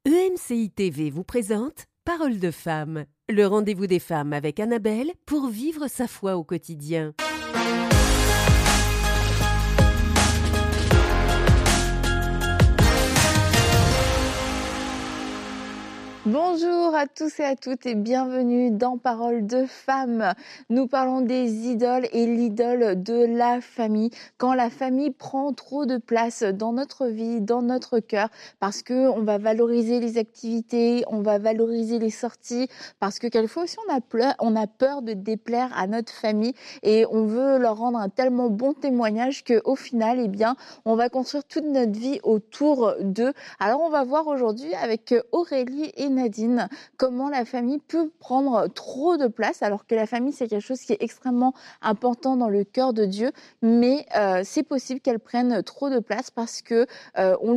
EMCI TV vous présente Parole de femme, le rendez-vous des femmes avec Annabelle pour vivre sa foi au quotidien. Bonjour à tous et à toutes et bienvenue dans Parole de femmes. Nous parlons des idoles et l'idole de la famille. Quand la famille prend trop de place dans notre vie, dans notre cœur, parce que on va valoriser les activités, on va valoriser les sorties, parce que quelquefois aussi on a peur de déplaire à notre famille et on veut leur rendre un tellement bon témoignage qu'au final, on va construire toute notre vie autour d'eux. Alors on va voir aujourd'hui avec Aurélie et Nadine, comment la famille peut prendre trop de place, alors que la famille, c'est quelque chose qui est extrêmement important dans le cœur de Dieu, mais c'est possible qu'elle prenne trop de place parce que on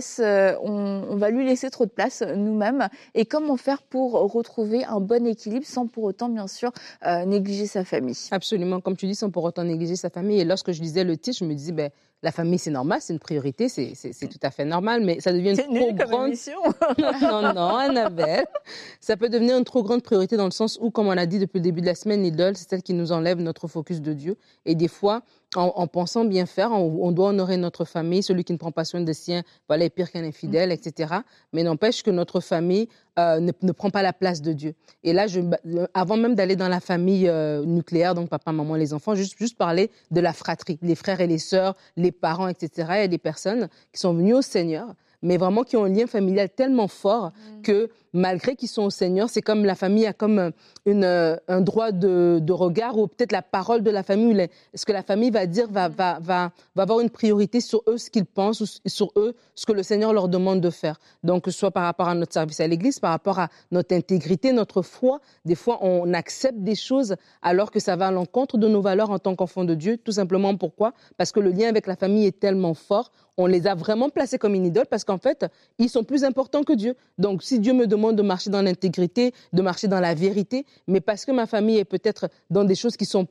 va lui laisser trop de place nous-mêmes. Et comment faire pour retrouver un bon équilibre sans pour autant, bien sûr, négliger sa famille. Absolument, comme tu dis, sans pour autant négliger sa famille. Et lorsque je lisais le titre, je me disais, la famille, c'est normal, c'est une priorité, c'est tout à fait normal, mais ça devient une trop grande... émission. Non, Annabelle. Ça peut devenir une trop grande priorité dans le sens où, comme on a dit depuis le début de la semaine, l'idole, c'est celle qui nous enlève notre focus de Dieu. Et des fois, en pensant bien faire, on doit honorer notre famille. Celui qui ne prend pas soin des siens, est pire qu'un infidèle, etc. Mais n'empêche que notre famille ne prend pas la place de Dieu. Et là, avant même d'aller dans la famille nucléaire, donc papa, maman, les enfants, juste parler de la fratrie, les frères et les sœurs, les parents, etc. Il y a des personnes qui sont venues au Seigneur, mais vraiment qui ont un lien familial tellement fort que malgré qu'ils sont au Seigneur, c'est comme la famille a comme un droit de regard, ou peut-être la parole de la famille, ce que la famille va dire va avoir une priorité sur eux, ce qu'ils pensent, ou sur eux, ce que le Seigneur leur demande de faire. Donc, que ce soit par rapport à notre service à l'Église, par rapport à notre intégrité, notre foi, des fois, on accepte des choses alors que ça va à l'encontre de nos valeurs en tant qu'enfants de Dieu. Tout simplement, pourquoi? Parce que le lien avec la famille est tellement fort. On les a vraiment placés comme une idole parce qu'en fait, ils sont plus importants que Dieu. Donc, si Dieu me demande de marcher dans l'intégrité, de marcher dans la vérité, mais parce que ma famille est peut-être dans des choses qui sont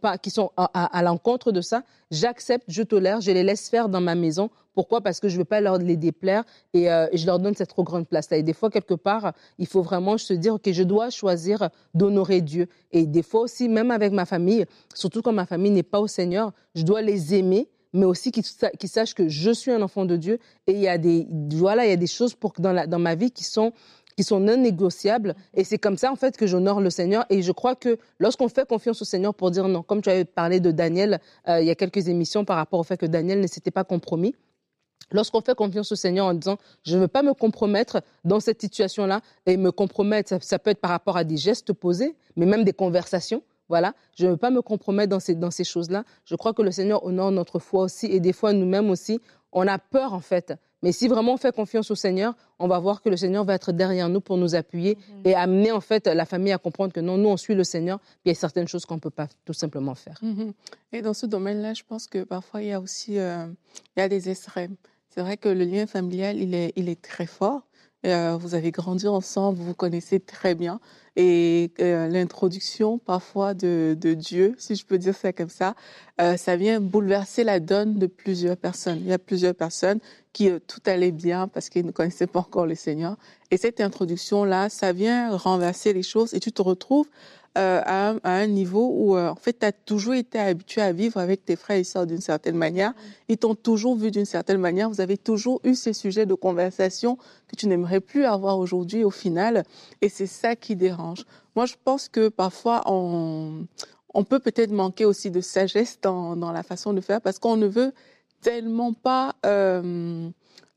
à l'encontre de ça, j'accepte, je tolère, je les laisse faire dans ma maison. Pourquoi? Parce que je ne veux pas les déplaire et je leur donne cette trop grande place-là. Et des fois, quelque part, il faut vraiment se dire que je dois choisir d'honorer Dieu. Et des fois aussi, même avec ma famille, surtout quand ma famille n'est pas au Seigneur, je dois les aimer, mais aussi qu'ils sachent que je suis un enfant de Dieu. Et il y a des choses dans ma vie qui sont non négociables. Et c'est comme ça, en fait, que j'honore le Seigneur. Et je crois que lorsqu'on fait confiance au Seigneur pour dire non, comme tu avais parlé de Daniel, il y a quelques émissions par rapport au fait que Daniel ne s'était pas compromis. Lorsqu'on fait confiance au Seigneur en disant « je ne veux pas me compromettre dans cette situation-là » et me compromettre, ça peut être par rapport à des gestes posés, mais même des conversations. Voilà, je ne veux pas me compromettre dans ces choses-là. Je crois que le Seigneur honore notre foi aussi et des fois, nous-mêmes aussi, on a peur en fait. Mais si vraiment on fait confiance au Seigneur, on va voir que le Seigneur va être derrière nous pour nous appuyer et amener en fait la famille à comprendre que non, nous on suit le Seigneur, puis il y a certaines choses qu'on ne peut pas tout simplement faire. Et dans ce domaine-là, je pense que parfois il y a aussi il y a des extrêmes. C'est vrai que le lien familial, il est très fort. Vous avez grandi ensemble, vous vous connaissez très bien. Et l'introduction parfois de Dieu, si je peux dire ça comme ça vient bouleverser la donne de plusieurs personnes. Il y a plusieurs personnes qui tout allait bien parce qu'ils ne connaissaient pas encore le Seigneur. Et cette introduction-là, ça vient renverser les choses et tu te retrouves à un niveau où, en fait, tu as toujours été habitué à vivre avec tes frères et sœurs d'une certaine manière. Ils t'ont toujours vu d'une certaine manière. Vous avez toujours eu ces sujets de conversation que tu n'aimerais plus avoir aujourd'hui au final. Et c'est ça qui dérange. Moi, je pense que parfois, on peut peut-être manquer aussi de sagesse dans la façon de faire parce qu'on ne veut tellement pas... on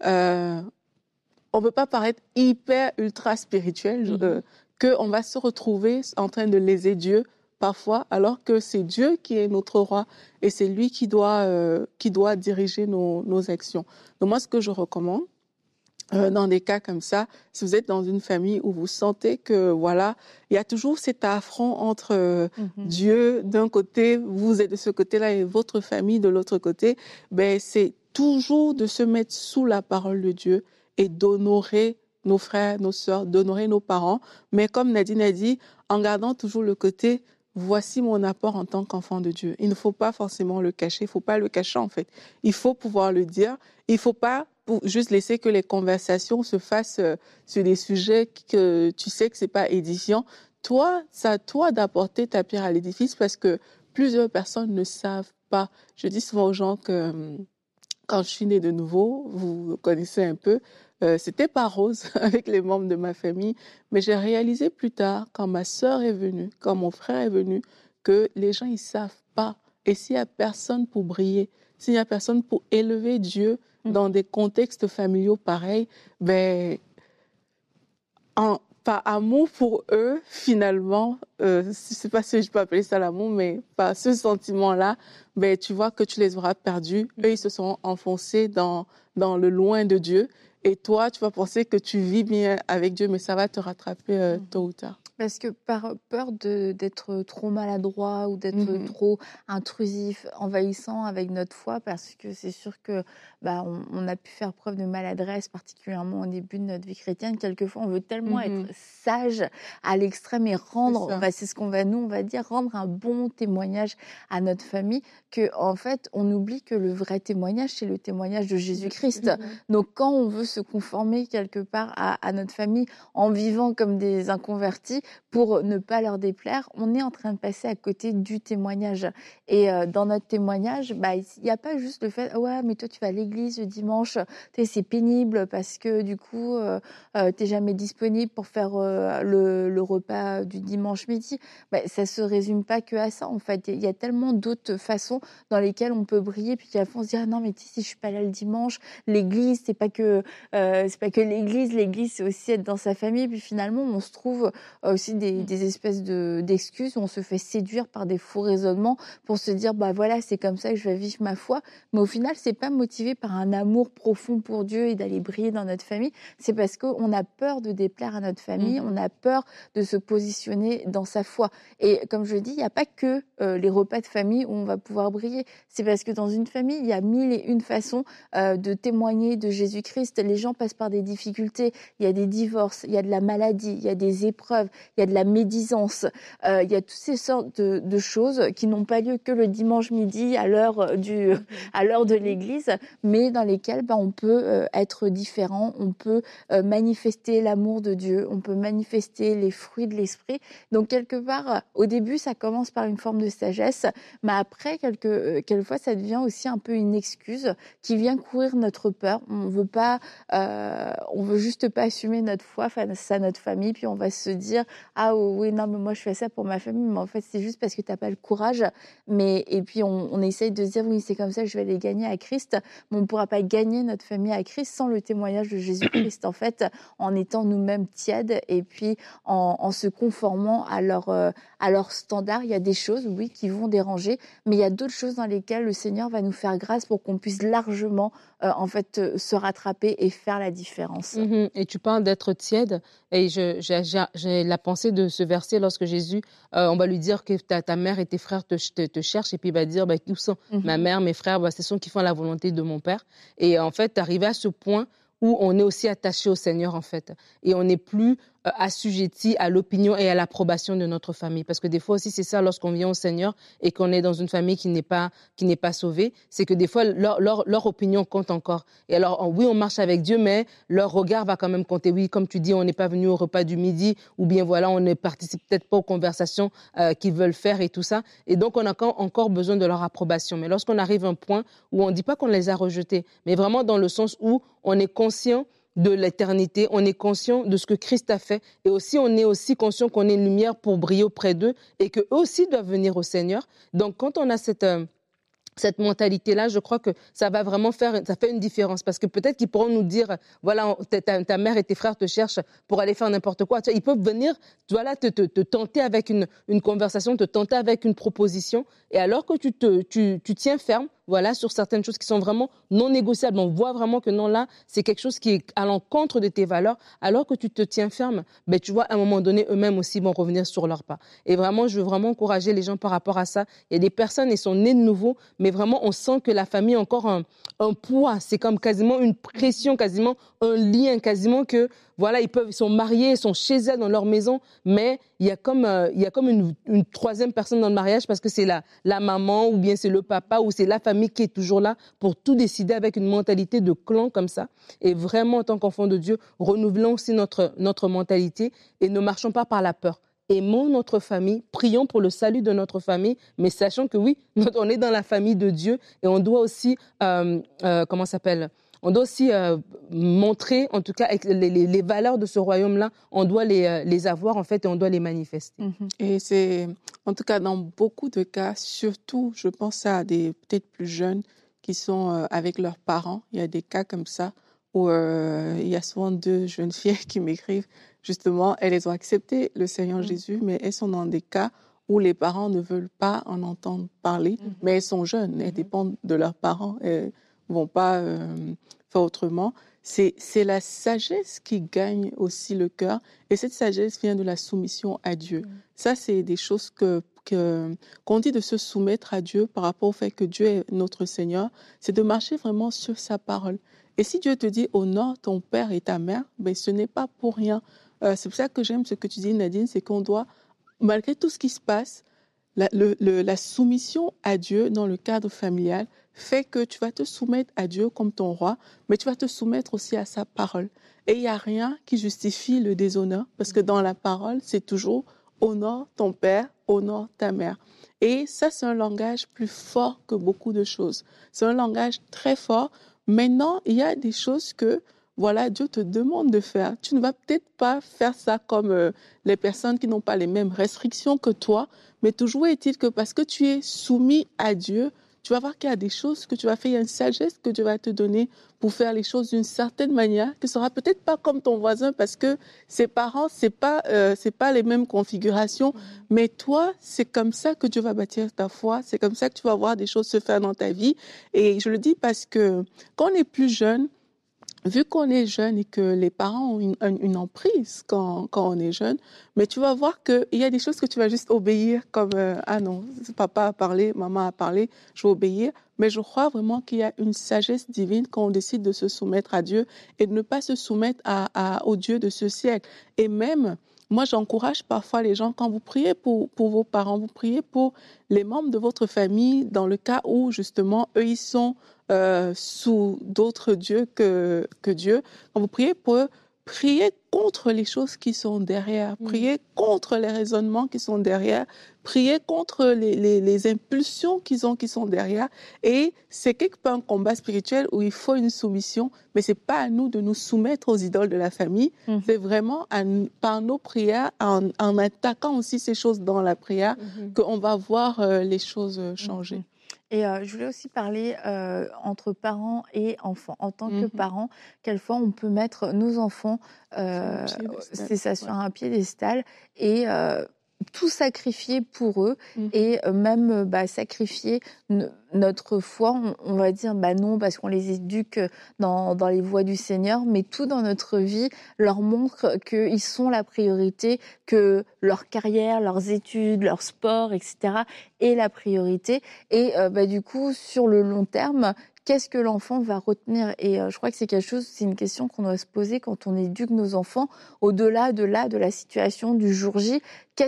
ne veut pas paraître hyper, ultra spirituel, qu'on va se retrouver en train de léser Dieu parfois, alors que c'est Dieu qui est notre roi et c'est lui qui doit diriger nos actions. Donc moi, ce que je recommande, dans des cas comme ça, si vous êtes dans une famille où vous sentez que, voilà, il y a toujours cet affront entre Dieu d'un côté, vous êtes de ce côté-là et votre famille de l'autre côté, c'est toujours de se mettre sous la parole de Dieu et d'honorer nos frères, nos sœurs, d'honorer nos parents. Mais comme Nadine a dit, en gardant toujours le côté « voici mon apport en tant qu'enfant de Dieu ». Il ne faut pas forcément le cacher, il ne faut pas le cacher en fait. Il faut pouvoir le dire, il ne faut pas pour juste laisser que les conversations se fassent sur des sujets que tu sais que c'est pas édifiant. Toi, c'est à toi d'apporter ta pierre à l'édifice parce que plusieurs personnes ne savent pas. Je dis souvent aux gens que quand je suis née de nouveau, vous connaissez un peu, c'était pas rose avec les membres de ma famille, mais j'ai réalisé plus tard, quand ma sœur est venue, quand mon frère est venu, que les gens, ils savent pas. Et s'il y a personne pour briller, s'il y a personne pour élever Dieu dans des contextes familiaux pareils, ben, par amour pour eux, finalement, je ne sais pas si je peux appeler ça l'amour, mais par ce sentiment-là, ben, tu vois que tu les auras perdus. Eux, ils se sont enfoncés dans le loin de Dieu. Et toi, tu vas penser que tu vis bien avec Dieu, mais ça va te rattraper tôt ou tard. Parce que par peur d'être trop maladroit ou d'être trop intrusif, envahissant avec notre foi, parce que c'est sûr que on a pu faire preuve de maladresse, particulièrement au début de notre vie chrétienne. Quelquefois, on veut tellement être sage à l'extrême et rendre, c'est ce qu'on va nous, on va dire, rendre un bon témoignage à notre famille, que en fait, on oublie que le vrai témoignage, c'est le témoignage de Jésus-Christ. Donc, quand on veut se conformer quelque part à notre famille en vivant comme des inconvertis, pour ne pas leur déplaire, on est en train de passer à côté du témoignage. Et dans notre témoignage, il n'y a pas juste le fait « Ouais, mais toi, tu vas à l'église le dimanche, c'est pénible parce que du coup, tu n'es jamais disponible pour faire le repas du dimanche midi. » Ça ne se résume pas que à ça, en fait. Il y a tellement d'autres façons dans lesquelles on peut briller. Puis à la fin, on se dit « Ah non, mais si je ne suis pas là le dimanche, l'église, c'est pas que l'église. L'église, c'est aussi être dans sa famille. » Puis finalement, on se trouve aussi des espèces d'excuses où on se fait séduire par des faux raisonnements pour se dire voilà, c'est comme ça que je vais vivre ma foi, mais au final c'est pas motivé par un amour profond pour Dieu et d'aller briller dans notre famille, c'est parce qu'on a peur de déplaire à notre famille, on a peur de se positionner dans sa foi. Et comme je le dis, il n'y a pas que les repas de famille où on va pouvoir briller, c'est parce que dans une famille il y a 1001 façons de témoigner de Jésus-Christ. Les gens passent par des difficultés, il y a des divorces, il y a de la maladie, il y a des épreuves, il y a de la médisance, il y a toutes ces sortes de choses qui n'ont pas lieu que le dimanche midi à l'heure de l'église, mais dans lesquelles on peut être différent, on peut manifester l'amour de Dieu, on peut manifester les fruits de l'esprit. Donc quelque part, au début, ça commence par une forme de sagesse, mais après, quelquefois, ça devient aussi un peu une excuse qui vient courir notre peur. On veut juste pas assumer notre foi face à notre famille, puis on va se dire ah oui, non, mais moi je fais ça pour ma famille, mais en fait c'est juste parce que tu n'as pas le courage. Et puis on essaye de se dire oui, c'est comme ça que je vais les gagner à Christ, mais on ne pourra pas gagner notre famille à Christ sans le témoignage de Jésus-Christ, en fait, en étant nous-mêmes tièdes et puis en se conformant à leur standard. Il y a des choses, oui, qui vont déranger, mais il y a d'autres choses dans lesquelles le Seigneur va nous faire grâce pour qu'on puisse largement se rattraper et faire la différence. Et tu parles d'être tiède, et j'ai la pensée de ce verset lorsque Jésus, on va lui dire que ta mère et tes frères te cherchent, et puis il va dire où sont ma mère, mes frères, ce sont qui font la volonté de mon Père. Et en fait, arrivé à ce point où on est aussi attaché au Seigneur, en fait, et on n'est plus assujetti à l'opinion et à l'approbation de notre famille. Parce que des fois aussi, c'est ça, lorsqu'on vient au Seigneur et qu'on est dans une famille qui n'est pas sauvée, c'est que des fois, leur opinion compte encore. Et alors, oui, on marche avec Dieu, mais leur regard va quand même compter. Oui, comme tu dis, on n'est pas venu au repas du midi, ou bien voilà, on ne participe peut-être pas aux conversations qu'ils veulent faire et tout ça. Et donc, on a encore besoin de leur approbation. Mais lorsqu'on arrive à un point où on ne dit pas qu'on les a rejetés, mais vraiment dans le sens où on est conscient de l'éternité, on est conscient de ce que Christ a fait, et aussi on est aussi conscient qu'on est une lumière pour briller auprès d'eux et qu'eux aussi doivent venir au Seigneur. Donc quand on a cette mentalité-là, je crois que ça va vraiment ça fait une différence, parce que peut-être qu'ils pourront nous dire, voilà, ta mère et tes frères te cherchent pour aller faire n'importe quoi. Ils peuvent venir, voilà, te tenter avec une conversation, te tenter avec une proposition, et alors que tu tiens ferme, voilà, sur certaines choses qui sont vraiment non négociables. On voit vraiment que non, là, c'est quelque chose qui est à l'encontre de tes valeurs. Alors que tu te tiens ferme, tu vois, à un moment donné, eux-mêmes aussi vont revenir sur leurs pas. Et vraiment, je veux vraiment encourager les gens par rapport à ça. Il y a des personnes, elles sont nées de nouveau, mais vraiment, on sent que la famille a encore un poids. C'est comme quasiment une pression, quasiment un lien, quasiment que, voilà, ils sont mariés, ils sont chez elles dans leur maison, mais il y a comme une troisième personne dans le mariage parce que c'est la maman ou bien c'est le papa ou c'est la famille qui est toujours là pour tout décider avec une mentalité de clan comme ça. Et vraiment, en tant qu'enfant de Dieu, renouvelons aussi notre mentalité et ne marchons pas par la peur. Aimons notre famille, prions pour le salut de notre famille, mais sachant que oui, on est dans la famille de Dieu et on doit aussi, on doit aussi montrer, en tout cas, avec les valeurs de ce royaume-là, on doit les avoir, en fait, et on doit les manifester. Et c'est, en tout cas, dans beaucoup de cas, surtout, je pense à des peut-être plus jeunes qui sont avec leurs parents. Il y a des cas comme ça où il y a souvent 2 jeunes filles qui m'écrivent. Justement, elles ont accepté le Seigneur Jésus, mais elles sont dans des cas où les parents ne veulent pas en entendre parler, mais elles sont jeunes, elles dépendent de leurs parents, elles ne vont pas faire autrement. C'est la sagesse qui gagne aussi le cœur, et cette sagesse vient de la soumission à Dieu. Ça, c'est des choses qu'on dit de se soumettre à Dieu par rapport au fait que Dieu est notre Seigneur, c'est de marcher vraiment sur sa parole. Et si Dieu te dit « honore ton père et ta mère », ben, ce n'est pas pour rien. C'est pour ça que j'aime ce que tu dis, Nadine, c'est qu'on doit, malgré tout ce qui se passe, la soumission à Dieu dans le cadre familial fait que tu vas te soumettre à Dieu comme ton roi, mais tu vas te soumettre aussi à sa parole. Et il n'y a rien qui justifie le déshonneur, parce que dans la parole, c'est toujours « honore ton père, honore ta mère ». Et ça, c'est un langage plus fort que beaucoup de choses. C'est un langage très fort. Maintenant, il y a des choses que voilà, Dieu te demande de faire. Tu ne vas peut-être pas faire ça comme les personnes qui n'ont pas les mêmes restrictions que toi, mais toujours est-il que parce que tu es soumis à Dieu, tu vas voir qu'il y a des choses que tu vas faire, il y a une sagesse que Dieu va te donner pour faire les choses d'une certaine manière, qui sera peut-être pas comme ton voisin parce que ses parents, c'est pas les mêmes configurations, mais toi, c'est comme ça que Dieu va bâtir ta foi, c'est comme ça que tu vas voir des choses se faire dans ta vie. Et je le dis parce que quand on est plus jeune, vu qu'on est jeune et que les parents ont une emprise quand on est jeune, mais tu vas voir qu'il y a des choses que tu vas juste obéir comme ah non, papa a parlé, maman a parlé, je vais obéir. Mais je crois vraiment qu'il y a une sagesse divine quand on décide de se soumettre à Dieu et de ne pas se soumettre au Dieu de ce siècle. Et même, moi, j'encourage parfois les gens, quand vous priez pour vos parents, vous priez pour les membres de votre famille, dans le cas où, justement, eux, ils sont sous d'autres dieux que Dieu. Quand vous priez pour eux, priez contre les choses qui sont derrière, priez contre les raisonnements qui sont derrière, priez contre les impulsions qui sont derrière. Et c'est quelque part un combat spirituel où il faut une soumission, mais c'est pas à nous de nous soumettre aux idoles de la famille. C'est vraiment par nos prières, en attaquant aussi ces choses dans la prière, qu'on va voir les choses changer. Et je voulais aussi parler entre parents et enfants. En tant que parents, quelquefois on peut mettre nos enfants c'est ça, sur un piédestal et tout sacrifier pour eux et même sacrifier notre foi. On va dire non parce qu'on les éduque dans les voies du Seigneur, mais tout dans notre vie leur montre qu'ils sont la priorité, que leur carrière, leurs études, leur sport, etc. est la priorité. Et du coup, sur le long terme, qu'est-ce que l'enfant va retenir? Et je crois que c'est une question qu'on doit se poser quand on éduque nos enfants, au-delà de la situation du jour J.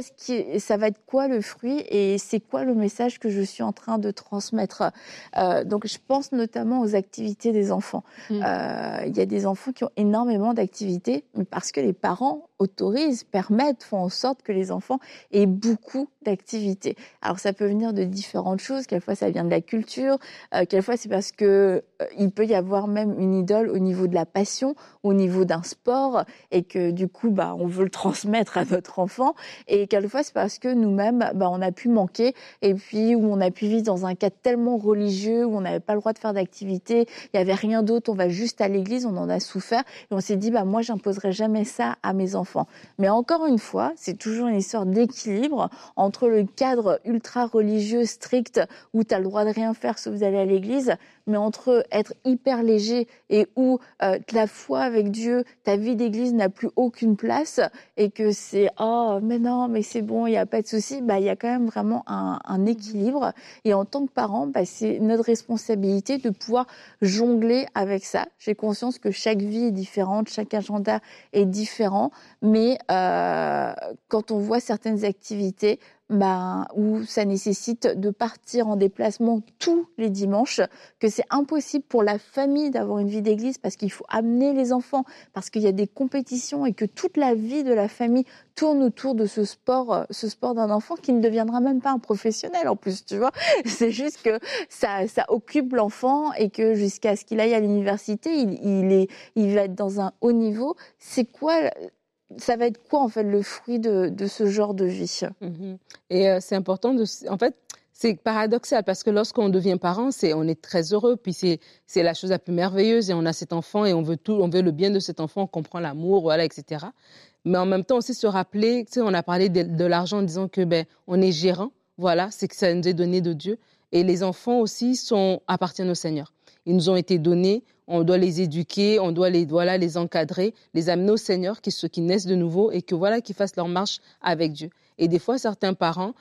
Ça va être quoi le fruit et c'est quoi le message que je suis en train de transmettre? Donc je pense notamment aux activités des enfants. Il y a des enfants qui ont énormément d'activités, mais parce que les parents autorisent, permettent, font en sorte que les enfants aient beaucoup d'activités. Alors ça peut venir de différentes choses, quelquefois ça vient de la culture, quelquefois c'est parce que il peut y avoir même une idole au niveau de la passion, au niveau d'un sport, et que du coup on veut le transmettre à notre enfant. Et quelquefois, c'est parce que nous-mêmes, on a pu manquer et puis où on a pu vivre dans un cadre tellement religieux où on n'avait pas le droit de faire d'activité, il n'y avait rien d'autre, on va juste à l'église, on en a souffert et on s'est dit, moi, j'imposerai jamais ça à mes enfants. Mais encore une fois, c'est toujours une histoire d'équilibre entre le cadre ultra religieux strict où tu as le droit de rien faire sauf d'aller à l'église, mais entre être hyper léger et où ta foi avec Dieu, ta vie d'église n'a plus aucune place et que c'est « oh, mais non, mais c'est bon, il n'y a pas de souci », il y a quand même vraiment un équilibre. Et en tant que parent, c'est notre responsabilité de pouvoir jongler avec ça. J'ai conscience que chaque vie est différente, chaque agenda est différent, mais quand on voit certaines activités où ça nécessite de partir en déplacement tous les dimanches, que c'est impossible pour la famille d'avoir une vie d'église parce qu'il faut amener les enfants, parce qu'il y a des compétitions et que toute la vie de la famille tourne autour de ce sport d'un enfant qui ne deviendra même pas un professionnel en plus, tu vois. C'est juste que ça occupe l'enfant et que jusqu'à ce qu'il aille à l'université, il va être dans un haut niveau. Ça va être quoi, en fait, le fruit de ce genre de vie? Et c'est important en fait, c'est paradoxal parce que lorsqu'on devient parent, on est très heureux, puis c'est la chose la plus merveilleuse et on a cet enfant et on veut le bien de cet enfant, on comprend l'amour, voilà, etc. Mais en même temps aussi se rappeler, on a parlé de l'argent en disant que on est gérant, voilà, c'est que ça nous est donné de Dieu. Et les enfants aussi appartiennent au Seigneur. Ils nous ont été donnés, on doit les éduquer, on doit les encadrer, les amener au Seigneur, ceux qui naissent de nouveau et qu'ils fassent leur marche avec Dieu. Et des fois, certains parents,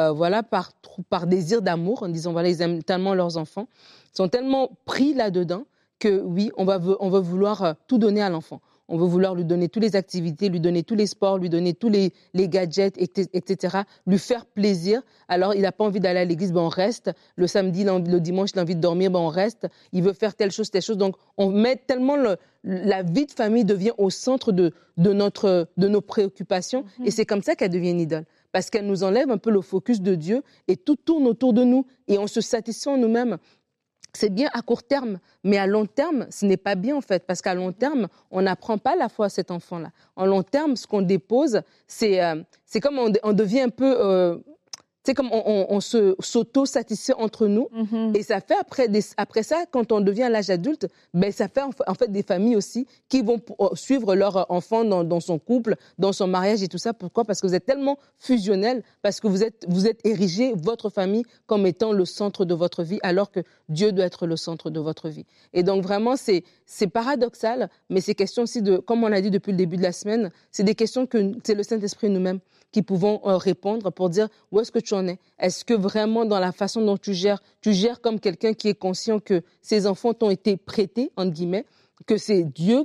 par désir d'amour, en disant ils aiment tellement leurs enfants, sont tellement pris là-dedans que oui, on veut vouloir tout donner à l'enfant. On veut vouloir lui donner toutes les activités, lui donner tous les sports, lui donner tous les gadgets, etc., lui faire plaisir. Alors, il n'a pas envie d'aller à l'église, on reste. Le samedi, le dimanche, il a envie de dormir, on reste. Il veut faire telle chose. Donc, on met tellement la vie de famille devient au centre de nos préoccupations. Et c'est comme ça qu'elle devient une idole. Parce qu'elle nous enlève un peu le focus de Dieu et tout tourne autour de nous. Et on se satisfait en nous-mêmes. C'est bien à court terme, mais à long terme, ce n'est pas bien en fait, parce qu'à long terme, on n'apprend pas la foi à cet enfant-là. En long terme, ce qu'on dépose, c'est comme on devient un peu... c'est comme on s'auto-satisfait entre nous. Et ça fait, après ça, quand on devient à l'âge adulte, ça fait en fait des familles aussi qui vont suivre leur enfant dans son couple, dans son mariage et tout ça. Pourquoi? Parce que vous êtes tellement fusionnels, parce que vous êtes érigé, votre famille, comme étant le centre de votre vie, alors que Dieu doit être le centre de votre vie. Et donc vraiment, c'est paradoxal, mais c'est question aussi de, comme on l'a dit depuis le début de la semaine, c'est des questions que c'est le Saint-Esprit nous-mêmes qui pouvons répondre pour dire où est-ce que tu en es. Est-ce que vraiment dans la façon dont tu gères comme quelqu'un qui est conscient que ces enfants t'ont été prêtés, entre guillemets, que c'est Dieu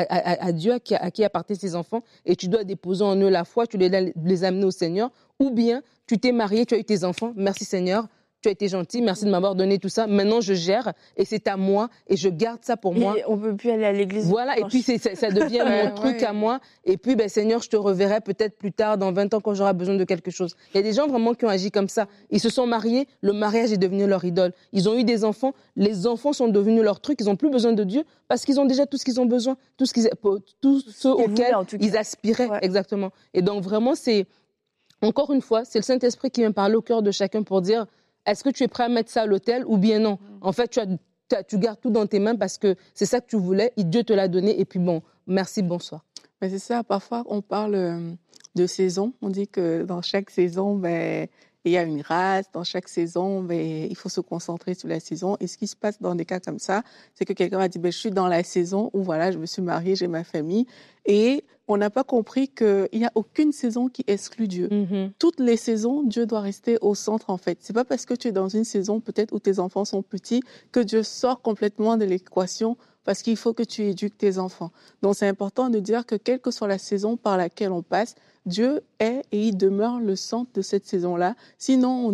à qui appartiennent ces enfants et tu dois déposer en eux la foi, tu les amener au Seigneur, ou bien tu t'es marié, tu as eu tes enfants, merci Seigneur, tu as été gentil, merci de m'avoir donné tout ça. Maintenant, je gère et c'est à moi et je garde ça pour moi. Et on ne peut plus aller à l'église. Voilà, et puis ça devient mon truc à moi. Et puis, Seigneur, je te reverrai peut-être plus tard, dans 20 ans, quand j'aurai besoin de quelque chose. Il y a des gens vraiment qui ont agi comme ça. Ils se sont mariés, le mariage est devenu leur idole. Ils ont eu des enfants, les enfants sont devenus leur truc, ils n'ont plus besoin de Dieu parce qu'ils ont déjà tout ce qu'ils ont besoin, tout ce auquel ils aspiraient. Ouais. Exactement. Et donc, vraiment, encore une fois, c'est le Saint-Esprit qui vient parler au cœur de chacun pour dire, est-ce que tu es prêt à mettre ça à l'autel ou bien non? En fait, tu gardes tout dans tes mains parce que c'est ça que tu voulais et Dieu te l'a donné. Et puis merci, bonsoir. Mais c'est ça, parfois on parle de saison. On dit que dans chaque saison, il y a une race. Dans chaque saison, il faut se concentrer sur la saison. Et ce qui se passe dans des cas comme ça, c'est que quelqu'un va dire, je suis dans la saison où je me suis mariée, j'ai ma famille. Et on n'a pas compris qu'il n'y a aucune saison qui exclut Dieu. Toutes les saisons, Dieu doit rester au centre, en fait. C'est pas parce que tu es dans une saison, peut-être, où tes enfants sont petits, que Dieu sort complètement de l'équation, parce qu'il faut que tu éduques tes enfants. Donc, c'est important de dire que quelle que soit la saison par laquelle on passe, Dieu est et il demeure le centre de cette saison-là. Sinon,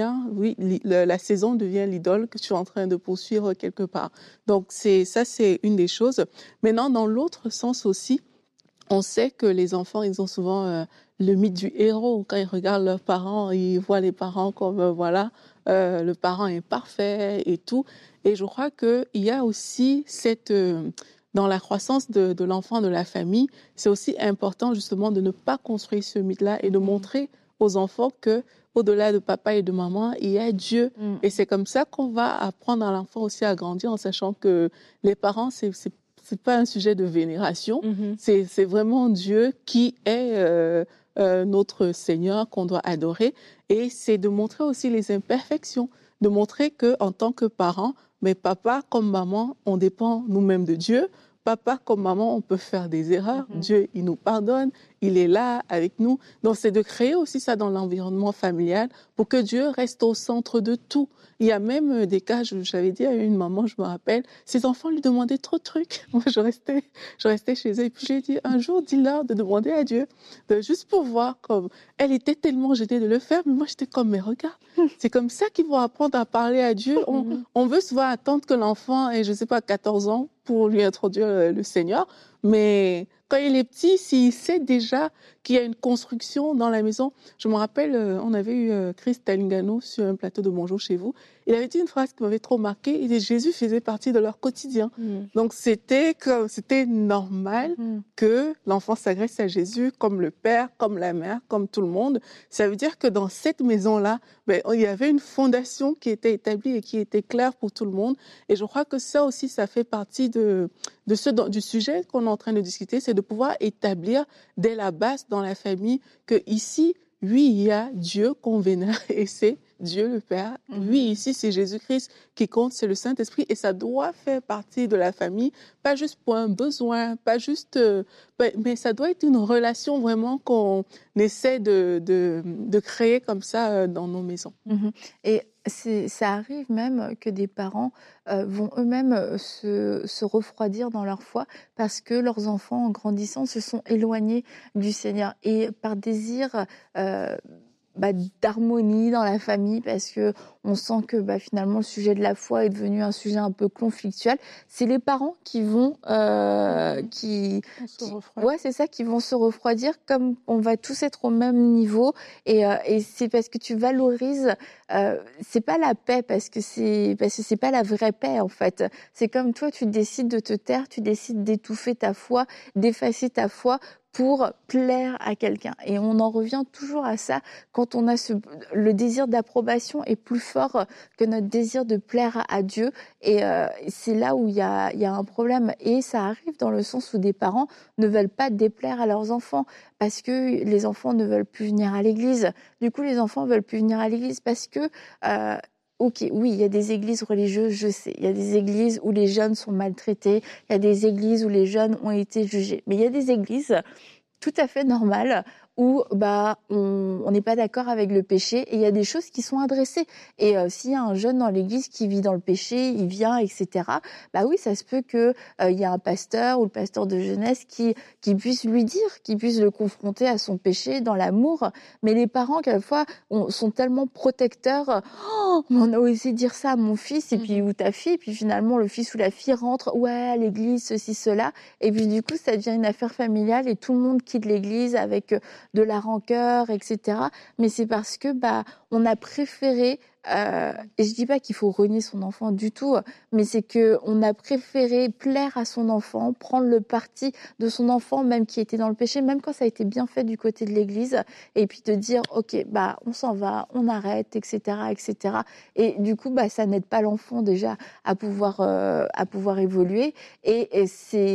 la saison devient l'idole que tu es en train de poursuivre quelque part. Donc, c'est une des choses. Maintenant, dans l'autre sens aussi, on sait que les enfants, ils ont souvent le mythe du héros. Quand ils regardent leurs parents, ils voient les parents comme, le parent est parfait et tout. Et je crois qu'il y a aussi dans la croissance de l'enfant, de la famille, c'est aussi important justement de ne pas construire ce mythe-là et de montrer aux enfants que au-delà de papa et de maman, il y a Dieu. Et c'est comme ça qu'on va apprendre à l'enfant aussi à grandir en sachant que les parents, c'est pas un sujet de vénération, c'est vraiment Dieu qui est notre Seigneur qu'on doit adorer. Et c'est de montrer aussi les imperfections, de montrer qu'en tant que parent, mais papa comme maman, on dépend nous-mêmes de Dieu. Papa comme maman, on peut faire des erreurs. Dieu, il nous pardonne, il est là avec nous. Donc, c'est de créer aussi ça dans l'environnement familial pour que Dieu reste au centre de tout. Il y a même des cas, j'avais dit à une maman, je me rappelle, ses enfants lui demandaient trop de trucs. Moi, je restais chez eux et puis j'ai dit, un jour, dis-leur de demander à Dieu, juste pour voir comme elle était tellement jetée de le faire, mais moi, j'étais comme, mais regarde, c'est comme ça qu'ils vont apprendre à parler à Dieu. On veut souvent attendre que l'enfant ait, je sais pas, 14 ans pour lui introduire le Seigneur, mais quand il est petit, s'il sait déjà qu'il y a une construction dans la maison. Je me rappelle, on avait eu Chris Talingano sur un plateau de Bonjour chez vous. Il avait dit une phrase qui m'avait trop marquée. Il dit Jésus faisait partie de leur quotidien. Donc c'était normal que l'enfant s'agresse à Jésus comme le père, comme la mère, comme tout le monde. Ça veut dire que dans cette maison-là, il y avait une fondation qui était établie et qui était claire pour tout le monde. Et je crois que ça aussi, ça fait partie du sujet qu'on est en train de discuter, c'est de pouvoir établir dès la base dans la famille que ici, oui, il y a Dieu qu'on vénère et c'est Dieu le Père. Oui, ici, c'est Jésus-Christ qui compte, c'est le Saint-Esprit et ça doit faire partie de la famille, pas juste pour un besoin, pas juste, mais ça doit être une relation vraiment qu'on essaie de créer comme ça dans nos maisons. Et ça arrive même que des parents vont eux-mêmes se refroidir dans leur foi parce que leurs enfants, en grandissant, se sont éloignés du Seigneur. Et par désir d'harmonie dans la famille, parce que on sent que finalement le sujet de la foi est devenu un sujet un peu conflictuel. C'est les parents qui vont qui vont se refroidir, comme on va tous être au même niveau et c'est parce que tu valorises c'est pas la paix parce que c'est pas la vraie paix en fait. C'est comme toi, tu décides de te taire, tu décides d'étouffer ta foi, d'effacer ta foi pour plaire à quelqu'un. Et on en revient toujours à ça quand on a le désir d'approbation est plus fort que notre désir de plaire à Dieu. Et c'est là où il y a un problème. Et ça arrive dans le sens où des parents ne veulent pas déplaire à leurs enfants parce que les enfants ne veulent plus venir à l'église. Du coup, les enfants veulent plus venir à l'église parce que ok, oui, il y a des églises religieuses, je sais. Il y a des églises où les jeunes sont maltraités. Il y a des églises où les jeunes ont été jugés. Mais il y a des églises tout à fait normales où on n'est pas d'accord avec le péché et il y a des choses qui sont adressées. Et s'il y a un jeune dans l'église qui vit dans le péché, il vient, etc., oui, ça se peut qu'il y a un pasteur ou le pasteur de jeunesse qui puisse lui dire, qui puisse le confronter à son péché dans l'amour. Mais les parents, quelquefois, sont tellement protecteurs. Oh, on a osé dire ça à mon fils et puis ou ta fille, et puis finalement le fils ou la fille rentre, ouais, à l'église, ceci, cela. Et puis du coup, ça devient une affaire familiale et tout le monde quitte l'église avec de la rancœur, etc. Mais c'est parce que on a préféré, et je dis pas qu'il faut renier son enfant du tout, mais c'est que on a préféré plaire à son enfant, prendre le parti de son enfant, même qui était dans le péché, même quand ça a été bien fait du côté de l'Église, et puis de dire ok, on s'en va, on arrête, etc., etc. Et du coup, ça n'aide pas l'enfant déjà à pouvoir évoluer, et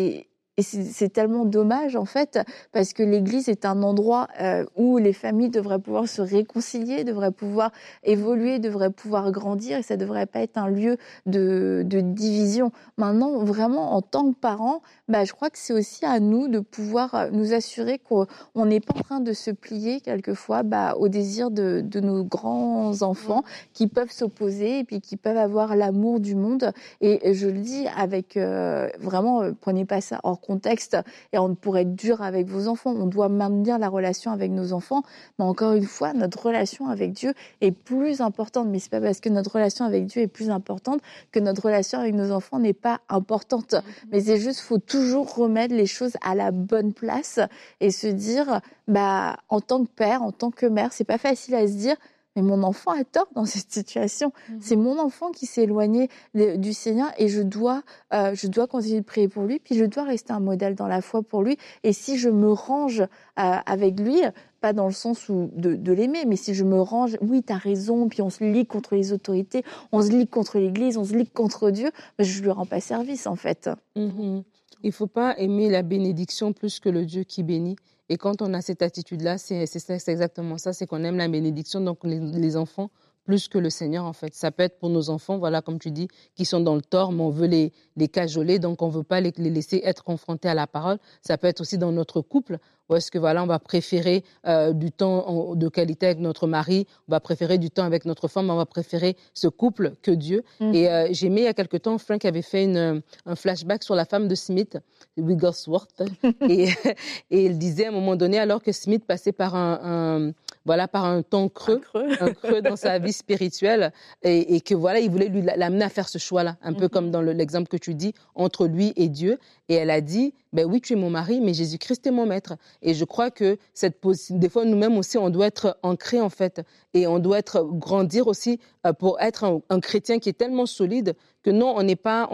c'est tellement dommage, en fait, parce que l'Église est un endroit où les familles devraient pouvoir se réconcilier, devraient pouvoir évoluer, devraient pouvoir grandir, et ça ne devrait pas être un lieu de division. Maintenant, vraiment, en tant que parents, je crois que c'est aussi à nous de pouvoir nous assurer qu'on n'est pas en train de se plier, quelquefois, au désir de nos grands enfants qui peuvent s'opposer et puis qui peuvent avoir l'amour du monde. Et je le dis avec vraiment, prenez pas ça hors contexte, et on pourrait être dur avec vos enfants. On doit maintenir la relation avec nos enfants, mais encore une fois, notre relation avec Dieu est plus importante. Mais c'est pas parce que notre relation avec Dieu est plus importante que notre relation avec nos enfants n'est pas importante. Mais c'est juste, faut toujours remettre les choses à la bonne place et se dire, en tant que père, en tant que mère, c'est pas facile à se dire. Mais mon enfant a tort dans cette situation. C'est mon enfant qui s'est éloigné du Seigneur et je dois continuer de prier pour lui, puis je dois rester un modèle dans la foi pour lui. Et si je me range avec lui, pas dans le sens de l'aimer, mais si je me range, oui, t'as raison, puis on se ligue contre les autorités, on se ligue contre l'Église, on se ligue contre Dieu, je lui rends pas service, en fait. Il ne faut pas aimer la bénédiction plus que le Dieu qui bénit. Et quand on a cette attitude-là, c'est exactement ça, c'est qu'on aime la bénédiction, donc les enfants plus que le Seigneur, en fait. Ça peut être pour nos enfants, voilà, comme tu dis, qui sont dans le tort, mais on veut les cajoler, donc on ne veut pas les laisser être confrontés à la parole. Ça peut être aussi dans notre couple, où est-ce que, voilà, on va préférer du temps de qualité avec notre mari, on va préférer du temps avec notre femme, on va préférer ce couple que Dieu. Et j'ai aimé il y a quelque temps, Frank avait fait un flashback sur la femme de Smith, Wigglesworth, et il disait à un moment donné, alors que Smith passait par par un temps creux, un creux dans sa vie spirituelle, et que voilà, il voulait l'amener à faire ce choix-là, un peu comme dans l'exemple que tu dis, entre lui et Dieu. Et elle a dit, ben oui, tu es mon mari, mais Jésus-Christ est mon maître. Et je crois que des fois, nous-mêmes aussi, on doit être ancrés, en fait, et on doit grandir aussi pour être un chrétien qui est tellement solide que non, on n'est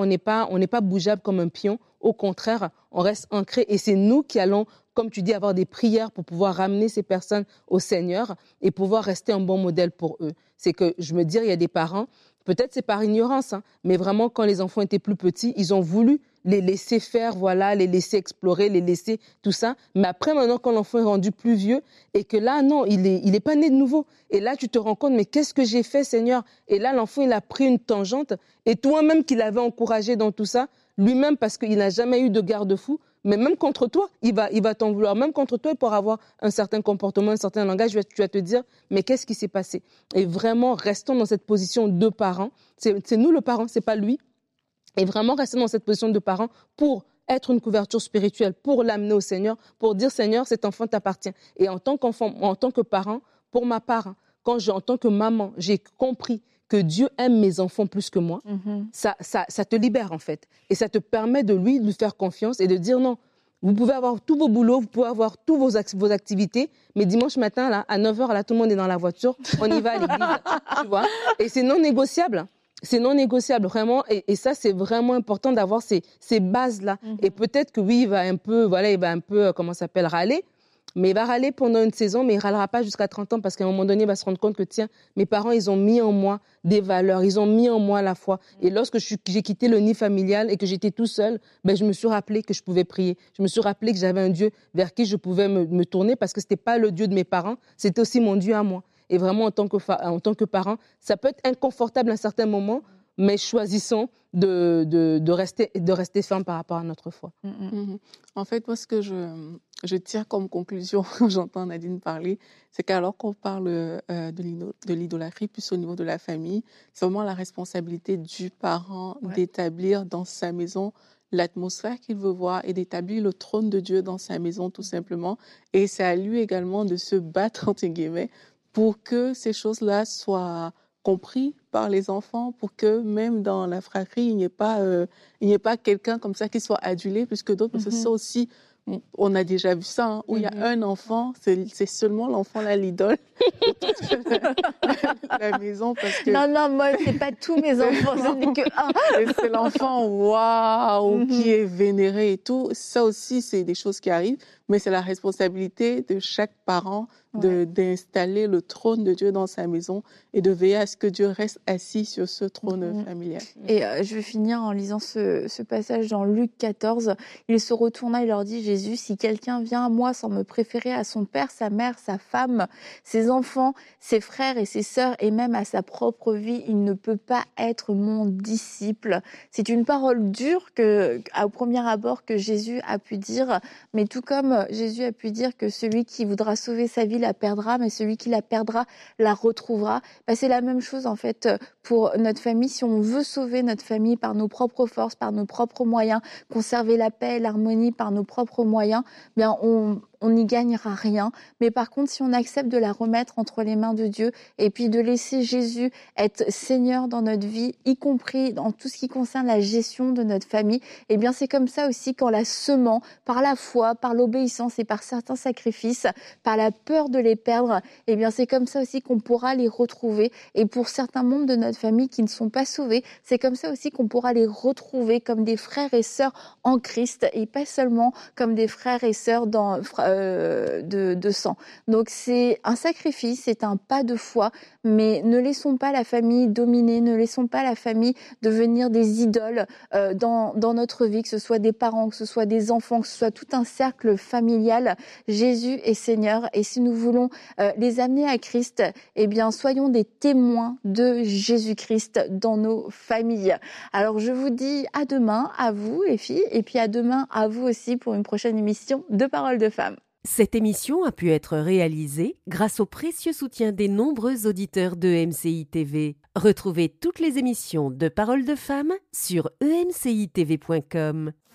pas bougeable comme un pion. Au contraire, on reste ancré, et c'est nous qui allons, comme tu dis, avoir des prières pour pouvoir ramener ces personnes au Seigneur et pouvoir rester un bon modèle pour eux. C'est que je me dis, il y a des parents, peut-être c'est par ignorance, mais vraiment quand les enfants étaient plus petits, ils ont voulu les laisser faire, voilà, les laisser explorer, les laisser tout ça. Mais après, maintenant, quand l'enfant est rendu plus vieux et que là, non, il est pas né de nouveau. Et là, tu te rends compte, mais qu'est-ce que j'ai fait, Seigneur? Et là, l'enfant, il a pris une tangente. Et toi-même qui l'avais encouragé dans tout ça, lui-même, parce qu'il n'a jamais eu de garde-fou, mais même contre toi, il va t'en vouloir. Même contre toi, il pourra avoir un certain comportement, un certain langage. Tu vas te dire, mais qu'est-ce qui s'est passé? Et vraiment, restons dans cette position de parents. C'est nous le parent, c'est pas lui. Et vraiment rester dans cette position de parent pour être une couverture spirituelle, pour l'amener au Seigneur, pour dire, Seigneur, cet enfant t'appartient. Et en tant qu'enfant, en tant que parent, pour ma part, en tant que maman, j'ai compris que Dieu aime mes enfants plus que moi, ça te libère en fait. Et ça te permet de lui faire confiance et de dire non, vous pouvez avoir tous vos boulots, vous pouvez avoir tous vos activités, mais dimanche matin, là, à 9h, là, tout le monde est dans la voiture, on y va à l'église, tu vois. Et c'est non négociable. C'est non négociable, vraiment. Et ça, c'est vraiment important d'avoir ces bases-là. Et peut-être que oui, il va un peu, comment ça s'appelle, râler. Mais il va râler pendant une saison, mais il ne râlera pas jusqu'à 30 ans parce qu'à un moment donné, il va se rendre compte que, tiens, mes parents, ils ont mis en moi des valeurs, ils ont mis en moi la foi. Et lorsque j'ai quitté le nid familial et que j'étais tout seul, je me suis rappelé que je pouvais prier. Je me suis rappelé que j'avais un Dieu vers qui je pouvais me tourner parce que ce n'était pas le Dieu de mes parents, c'était aussi mon Dieu à moi. Et vraiment, en tant que parent, ça peut être inconfortable à un certain moment, mais choisissons de rester ferme par rapport à notre foi. En fait, moi, ce que je tire comme conclusion quand j'entends Nadine parler, c'est qu'alors qu'on parle de l'idolâtrie, plus au niveau de la famille, c'est vraiment la responsabilité du parent d'établir dans sa maison l'atmosphère qu'il veut voir et d'établir le trône de Dieu dans sa maison, tout simplement. Et c'est à lui également de se battre, entre guillemets, pour que ces choses-là soient comprises par les enfants, pour que même dans la fratrie, il n'y ait pas quelqu'un comme ça qui soit adulé plus que d'autres, parce que ça aussi, on a déjà vu ça, où il y a un enfant, c'est seulement l'enfant là, l'idole de la maison. Parce que... Non, moi, c'est pas tous mes enfants, ce n'est que un. C'est l'enfant, waouh, qui est vénéré et tout. Ça aussi, c'est des choses qui arrivent, mais c'est la responsabilité de chaque parent d'installer le trône de Dieu dans sa maison et de veiller à ce que Dieu reste assis sur ce trône familial. Et je vais finir en lisant ce passage dans Luc 14. Il se retourna et leur dit, Jésus, si quelqu'un vient à moi sans me préférer à son père, sa mère, sa femme, ses enfants, ses frères et ses sœurs et même à sa propre vie, il ne peut pas être mon disciple. C'est une parole dure au premier abord que Jésus a pu dire, mais tout comme Jésus a pu dire que celui qui voudra sauver sa vie la perdra, mais celui qui la perdra la retrouvera. C'est la même chose en fait pour notre famille. Si on veut sauver notre famille par nos propres forces, par nos propres moyens, conserver la paix et l'harmonie par nos propres moyens, on n'y gagnera rien. Mais par contre, si on accepte de la remettre entre les mains de Dieu et puis de laisser Jésus être Seigneur dans notre vie, y compris dans tout ce qui concerne la gestion de notre famille, c'est comme ça aussi qu'en la semant par la foi, par l'obéissance et par certains sacrifices, par la peur de les perdre, c'est comme ça aussi qu'on pourra les retrouver. Et pour certains membres de notre notre famille qui ne sont pas sauvés. C'est comme ça aussi qu'on pourra les retrouver comme des frères et sœurs en Christ et pas seulement comme des frères et sœurs de sang. Donc c'est un sacrifice, c'est un pas de foi, mais ne laissons pas la famille dominer, ne laissons pas la famille devenir des idoles dans notre vie, que ce soit des parents, que ce soit des enfants, que ce soit tout un cercle familial. Jésus est Seigneur et si nous voulons les amener à Christ, eh bien soyons des témoins de Jésus-Christ dans nos familles. Alors je vous dis à demain, à vous les filles, et puis à demain à vous aussi pour une prochaine émission de Paroles de Femmes. Cette émission a pu être réalisée grâce au précieux soutien des nombreux auditeurs de MCI TV. Retrouvez toutes les émissions de Paroles de Femmes sur emcitv.com.